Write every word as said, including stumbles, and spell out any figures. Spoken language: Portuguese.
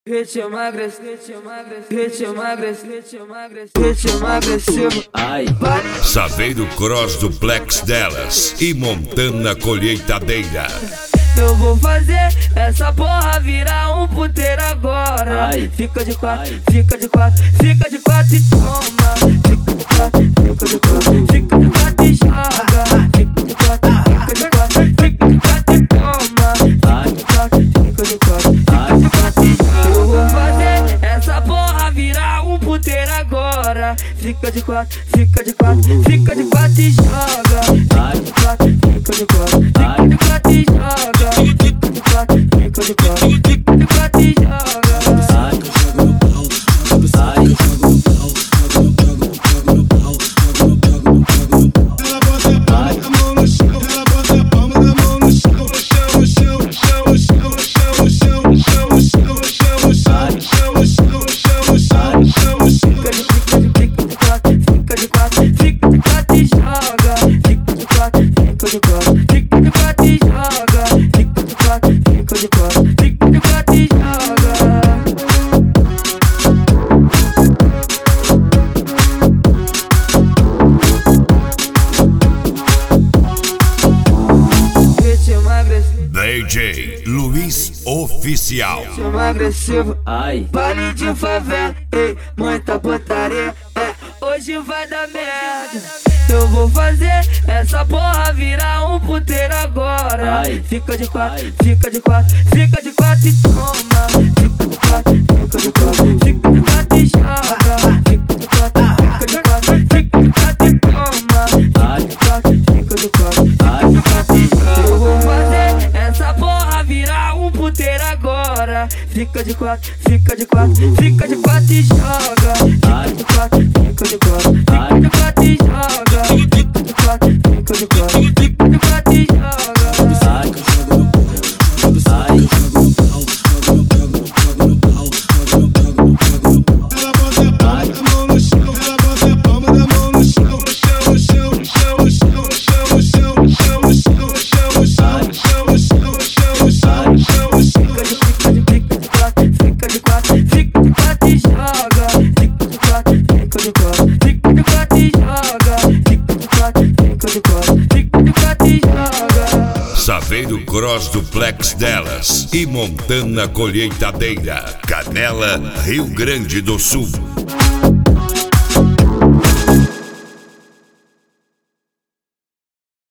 Ritmo agressivo, ritmo agressivo, ritmo agressivo, ritmo agressivo. Ai, Saveiro Cross duplex delas e Montana colheitadeira. Eu vou fazer essa porra virar um puteiro agora. Ai. Fica de quatro, Ai. fica de quatro, fica de quatro e toma. Fica de quatro, fica de quatro, fica de quatro e joga. Fica de quatro, fica de quatro, fica de quatro e toma. Fica de quatro, fica de quatro, fica de quatro e joga. Eu vou fazer essa porra virar um puteiro agora. Fica de quatro, fica de quatro, fica de quatro e joga. Fica de quatro, fica de quatro, fica de quatro e joga. Fica de quatro, fica de quatro, fica de quatro e joga. D J Luiz Oficial. Ritmo agressivo, ai, baile de favela, ei, muita putaria, é, hoje vai dar merda. Eu vou fazer essa porra virar um puteiro agora. Ai. Fica de quatro, Ai. fica de quatro, fica de quatro e toma. Fica de quatro, fica de quatro, fica de quatro e joga. Fica de quatro, fica de quatro, fica de quatro e toma. Fica de quatro, fica de quatro, fica de quatro e joga. Eu vou fazer essa porra virar um puteiro agora. Fica de quatro, fica de quatro, fica de quatro e joga. Fica de quatro, fica de quatro, fica de quatro e joga. Fica de quatro, fica de quatro, fica de quatro e joga. Saveiro Cross duplex delas e Montana colheitadeira. Canela, Rio Grande do Sul.